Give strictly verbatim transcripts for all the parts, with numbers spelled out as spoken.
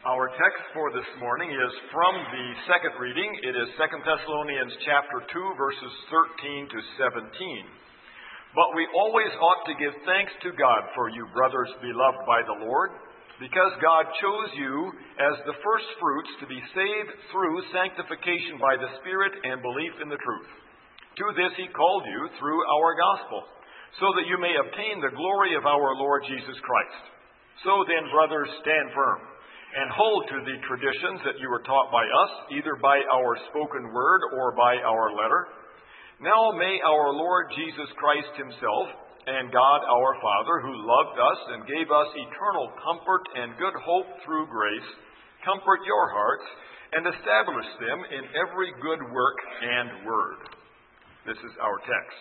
Our text for this morning is from the second reading. It is Second Thessalonians chapter two, verses thirteen to seventeen. But we always ought to give thanks to God for you, brothers beloved by the Lord, because God chose you as the first fruits to be saved through sanctification by the Spirit and belief in the truth. To this he called you through our gospel, so that you may obtain the glory of our Lord Jesus Christ. So then, brothers, stand firm and hold to the traditions that you were taught by us, either by our spoken word or by our letter. Now may our Lord Jesus Christ himself and God our Father, who loved us and gave us eternal comfort and good hope through grace, comfort your hearts and establish them in every good work and word. This is our text.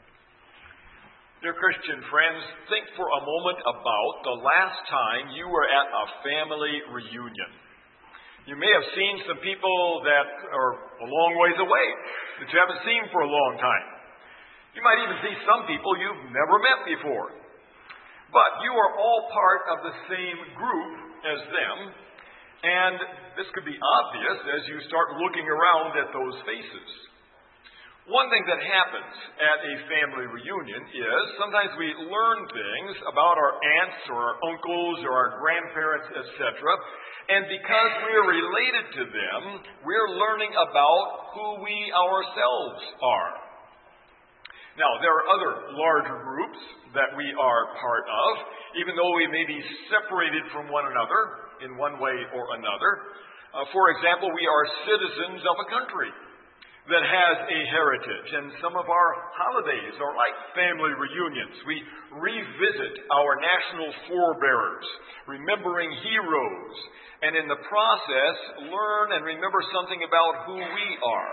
Dear Christian friends, think for a moment about the last time you were at a family reunion. You may have seen some people that are a long ways away, that you haven't seen for a long time. You might even see some people you've never met before. But you are all part of the same group as them, and this could be obvious as you start looking around at those faces. One thing that happens at a family reunion is sometimes we learn things about our aunts or our uncles or our grandparents, et cetera. And because we're related to them, we're learning about who we ourselves are. Now, there are other larger groups that we are part of, even though we may be separated from one another in one way or another. Uh, for example, we are citizens of a country that has a heritage, and some of our holidays are like family reunions. We revisit our national forebearers, remembering heroes, and in the process learn and remember something about who we are.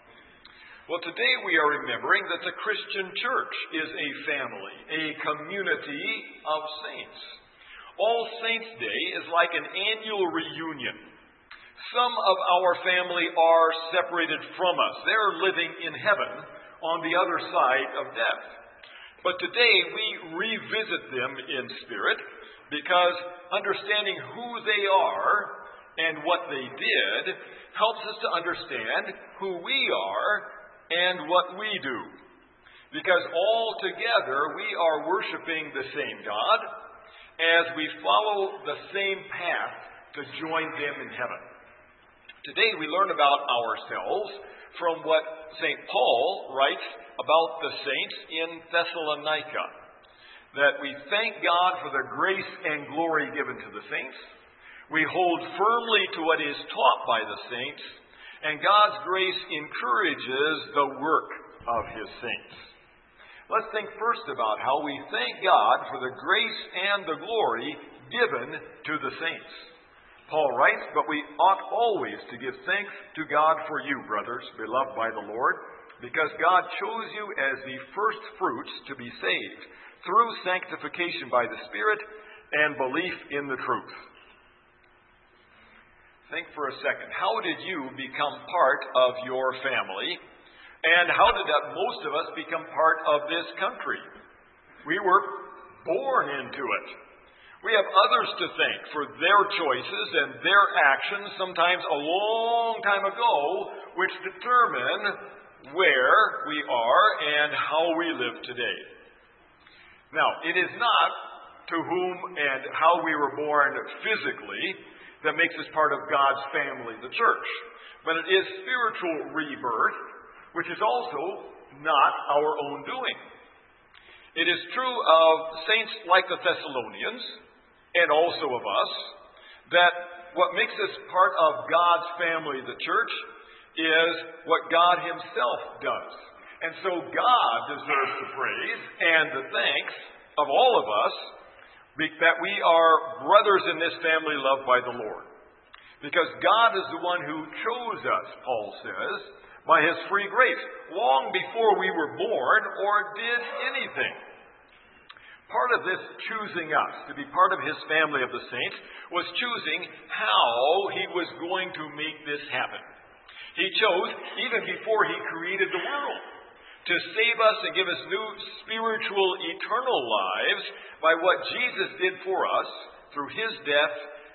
Well, today we are remembering that the Christian church is a family, a community of saints. All Saints' Day is like an annual reunion. Some of our family are separated from us. They're living in heaven on the other side of death. But today we revisit them in spirit because understanding who they are and what they did helps us to understand who we are and what we do. Because all together we are worshiping the same God as we follow the same path to join them in heaven. Today we learn about ourselves from what Saint Paul writes about the saints in Thessalonica. That we thank God for the grace and glory given to the saints. We hold firmly to what is taught by the saints. And God's grace encourages the work of His saints. Let's think first about how we thank God for the grace and the glory given to the saints. Paul writes, but we ought always to give thanks to God for you, brothers, beloved by the Lord, because God chose you as the first fruits to be saved through sanctification by the Spirit and belief in the truth. Think for a second. How did you become part of your family? And how did that most of us become part of this country? We were born into it. We have others to thank for their choices and their actions, sometimes a long time ago, which determine where we are and how we live today. Now, it is not to whom and how we were born physically that makes us part of God's family, the church, but it is spiritual rebirth, which is also not our own doing. It is true of saints like the Thessalonians, and also of us, that what makes us part of God's family, the church, is what God Himself does. And so God deserves the praise and the thanks of all of us that we are brothers in this family loved by the Lord. Because God is the one who chose us, Paul says, by His free grace, long before we were born or did anything. Part of this choosing us to be part of His family of the saints was choosing how He was going to make this happen. He chose, even before He created the world, to save us and give us new spiritual, eternal lives by what Jesus did for us through His death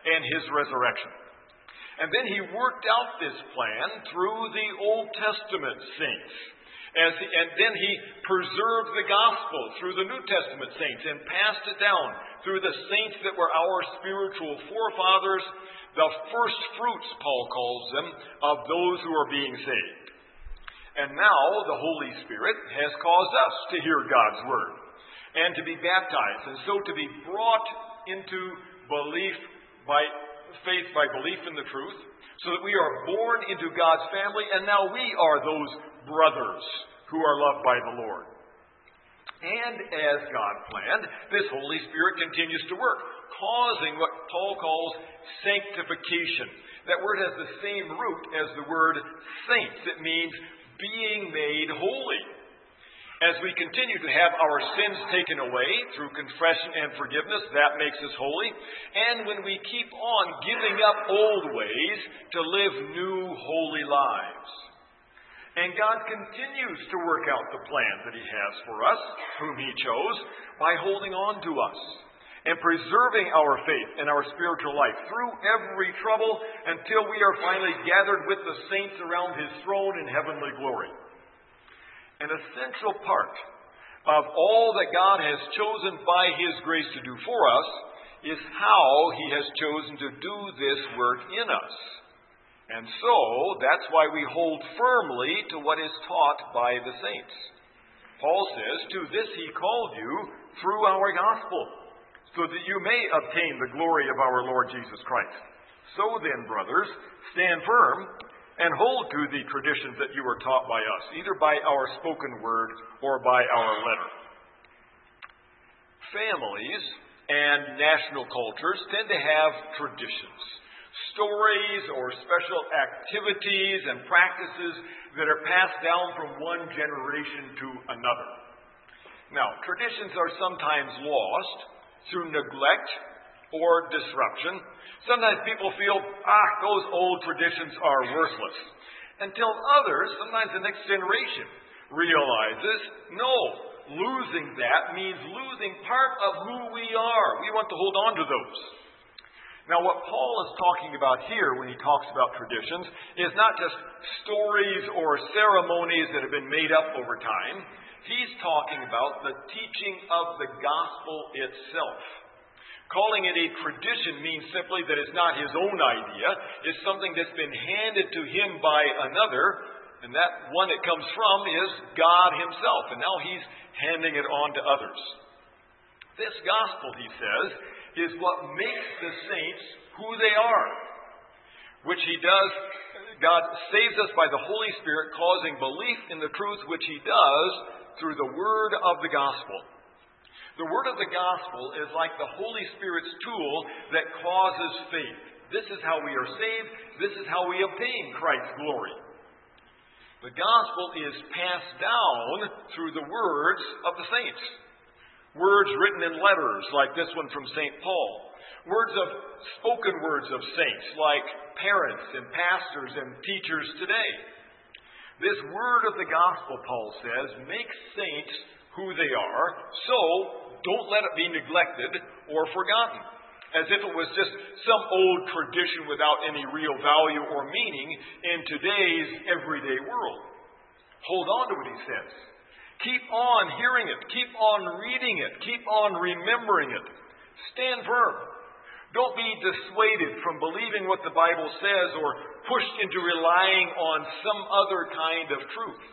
and his resurrection. And then he worked out this plan through the Old Testament saints. As he, and then he preserved the gospel through the New Testament saints and passed it down through the saints that were our spiritual forefathers, the first fruits, Paul calls them, of those who are being saved. And now the Holy Spirit has caused us to hear God's word and to be baptized, and so to be brought into belief by faith by belief in the truth, so that we are born into God's family, and now we are those brothers who are loved by the Lord. And as God planned, this Holy Spirit continues to work, causing what Paul calls sanctification. That word has the same root as the word saints. It means being made holy. As we continue to have our sins taken away through confession and forgiveness, that makes us holy. And when we keep on giving up old ways to live new holy lives. And God continues to work out the plan that he has for us, whom he chose, by holding on to us and preserving our faith and our spiritual life through every trouble until we are finally gathered with the saints around his throne in heavenly glory. An essential part of all that God has chosen by his grace to do for us is how he has chosen to do this work in us. And so, that's why we hold firmly to what is taught by the saints. Paul says, "To this he called you through our gospel, so that you may obtain the glory of our Lord Jesus Christ. So then, brothers, stand firm and hold to the traditions that you were taught by us, either by our spoken word or by our letter." Families and national cultures tend to have traditions, stories or special activities and practices that are passed down from one generation to another. Now, traditions are sometimes lost through neglect or disruption. Sometimes people feel, ah, those old traditions are worthless. Until others, sometimes the next generation, realizes, no, losing that means losing part of who we are. We want to hold on to those. Now, what Paul is talking about here when he talks about traditions is not just stories or ceremonies that have been made up over time. He's talking about the teaching of the gospel itself. Calling it a tradition means simply that it's not his own idea. It's something that's been handed to him by another, and that one it comes from is God himself, and now he's handing it on to others. This gospel, he says, is what makes the saints who they are, which he does. God saves us by the Holy Spirit, causing belief in the truth, which he does through the word of the gospel. The word of the gospel is like the Holy Spirit's tool that causes faith. This is how we are saved. This is how we obtain Christ's glory. The gospel is passed down through the words of the saints. Words written in letters like this one from Saint Paul. Words of spoken words of saints like parents and pastors and teachers today. This word of the gospel, Paul says, makes saints who they are, so don't let it be neglected or forgotten, as if it was just some old tradition without any real value or meaning in today's everyday world. Hold on to what he says. Keep on hearing it. Keep on reading it. Keep on remembering it. Stand firm. Don't be dissuaded from believing what the Bible says or pushed into relying on some other kind of truth.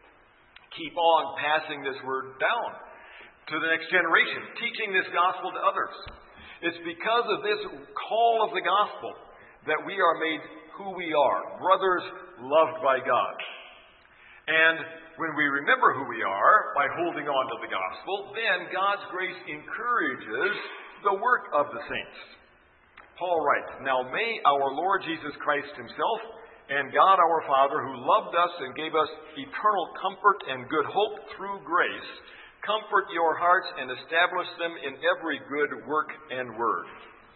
Keep on passing this word down to the next generation, teaching this gospel to others. It's because of this call of the gospel that we are made who we are, brothers loved by God. And when we remember who we are by holding on to the gospel, then God's grace encourages the work of the saints. Paul writes, "Now may our Lord Jesus Christ himself and God our Father, who loved us and gave us eternal comfort and good hope through grace, comfort your hearts and establish them in every good work and word."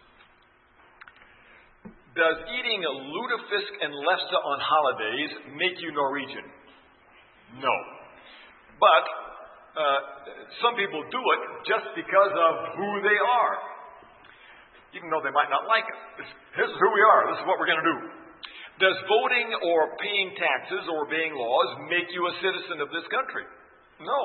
Does eating lutefisk and lefse on holidays make you Norwegian? No. But uh, some people do it just because of who they are. even though they might not like it. It's, this is who we are. This is what we're going to do. Does voting or paying taxes or obeying laws make you a citizen of this country? No.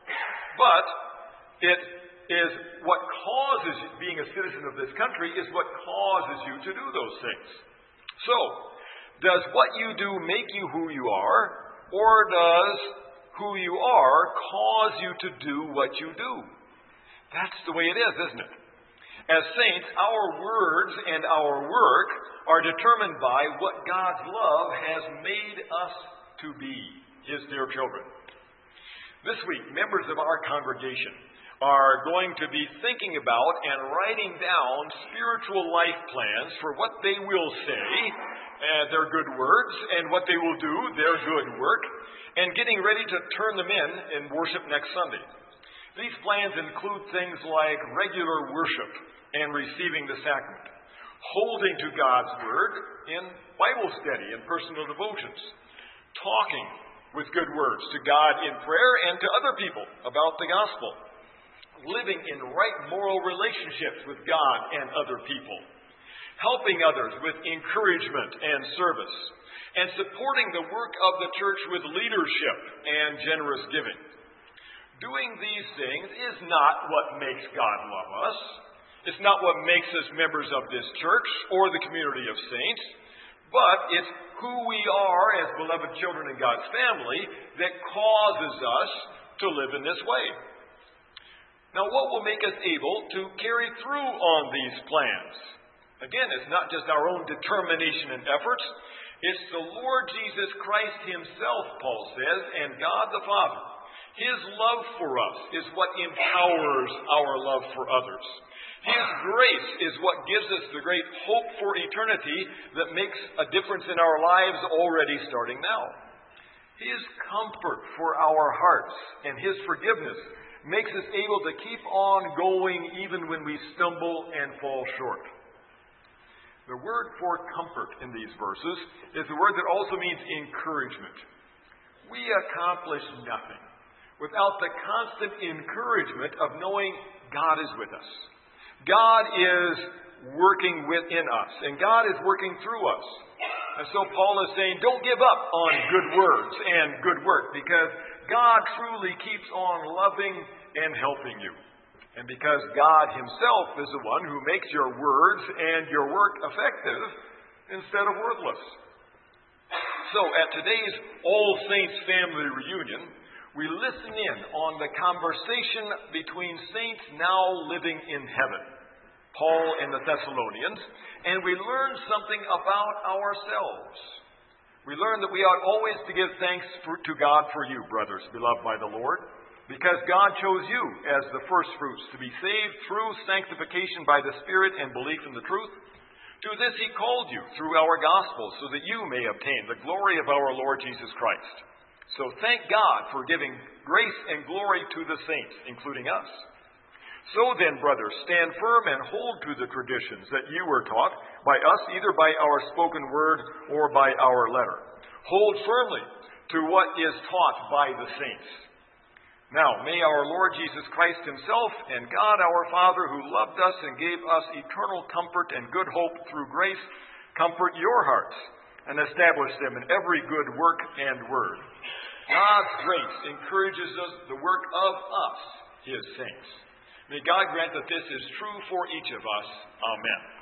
But it is what causes being a citizen of this country is what causes you to do those things. So, does what you do make you who you are, or does who you are cause you to do what you do? That's the way it is, isn't it? As saints, our words and our work are determined by what God's love has made us to be, His dear children. This week, members of our congregation are going to be thinking about and writing down spiritual life plans for what they will say, uh, their good words, and what they will do, their good work, and getting ready to turn them in in worship next Sunday. These plans include things like regular worship and receiving the sacrament, holding to God's Word in Bible study and personal devotions, talking with good words to God in prayer and to other people about the gospel, living in right moral relationships with God and other people, helping others with encouragement and service, and supporting the work of the church with leadership and generous giving. Doing these things is not what makes God love us. It's not what makes us members of this church or the community of saints, but it's who we are as beloved children in God's family that causes us to live in this way. Now, what will make us able to carry through on these plans? Again, it's not just our own determination and efforts. It's the Lord Jesus Christ Himself, Paul says, and God the Father. His love for us is what empowers our love for others. His grace is what gives us the great hope for eternity that makes a difference in our lives already starting now. His comfort for our hearts and His forgiveness makes us able to keep on going even when we stumble and fall short. The word for comfort in these verses is the word that also means encouragement. We accomplish nothing without the constant encouragement of knowing God is with us. God is working within us, and God is working through us. And so Paul is saying, don't give up on good words and good work, because God truly keeps on loving and helping you. And because God Himself is the one who makes your words and your work effective instead of worthless. So at today's All Saints family reunion, we listen in on the conversation between saints now living in heaven, Paul and the Thessalonians, and we learn something about ourselves. We learn that we ought always to give thanks for, to God for you, brothers, beloved by the Lord, because God chose you as the first fruits to be saved through sanctification by the Spirit and belief in the truth. To this He called you through our gospel, so that you may obtain the glory of our Lord Jesus Christ. So thank God for giving grace and glory to the saints, including us. So then, brothers, stand firm and hold to the traditions that you were taught by us, either by our spoken word or by our letter. Hold firmly to what is taught by the saints. Now, may our Lord Jesus Christ Himself and God our Father, who loved us and gave us eternal comfort and good hope through grace, comfort your hearts and establish them in every good work and word. God's grace encourages us, the work of us, His saints. May God grant that this is true for each of us. Amen.